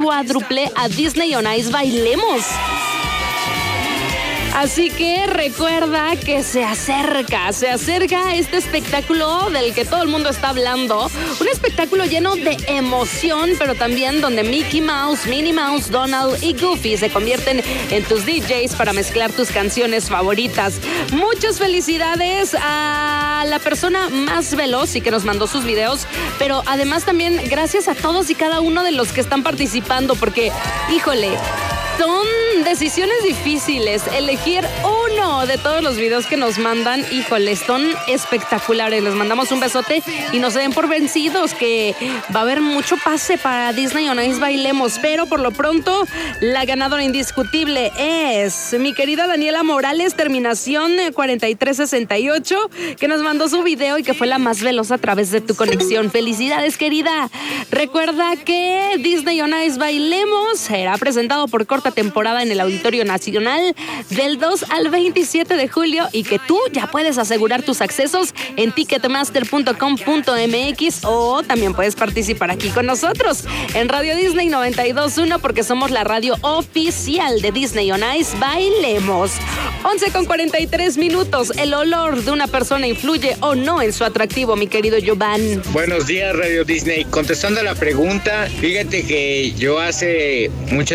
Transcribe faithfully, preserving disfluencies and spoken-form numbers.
cuádruple a Disney on Ice Bailemos. Así que recuerda que se acerca, se acerca este espectáculo del que todo el mundo está hablando. Un espectáculo lleno de emoción, pero también donde Mickey Mouse, Minnie Mouse, Donald y Goofy se convierten en tus D Js para mezclar tus canciones favoritas. Muchas felicidades a la persona más veloz y que nos mandó sus videos, pero además también gracias a todos y cada uno de los que están participando, porque, híjole, son decisiones difíciles. Elegir uno de todos los videos que nos mandan, híjole, son espectaculares. Les mandamos un besote y no se den por vencidos, que va a haber mucho pase para Disney on Ice Bailemos. Pero por lo pronto, la ganadora indiscutible es mi querida Daniela Morales, terminación cuarenta y tres sesenta y ocho, que nos mandó su video y que fue la más veloz a través de tu conexión. Felicidades, querida. Recuerda que Disney on Ice Bailemos será presentado por corta temporada en el Auditorio Nacional del dos al veintisiete de julio y que tú ya puedes asegurar tus accesos en ticketmaster punto com punto m x o también puedes participar aquí con nosotros en Radio Disney noventa y dos punto uno, porque somos la radio oficial de Disney on Ice Bailemos. once con cuarenta y tres minutos. ¿El olor de una persona influye o no en su atractivo, mi querido Giovanni? Buenos días, Radio Disney. Contestando a la pregunta, fíjate que yo hace mucho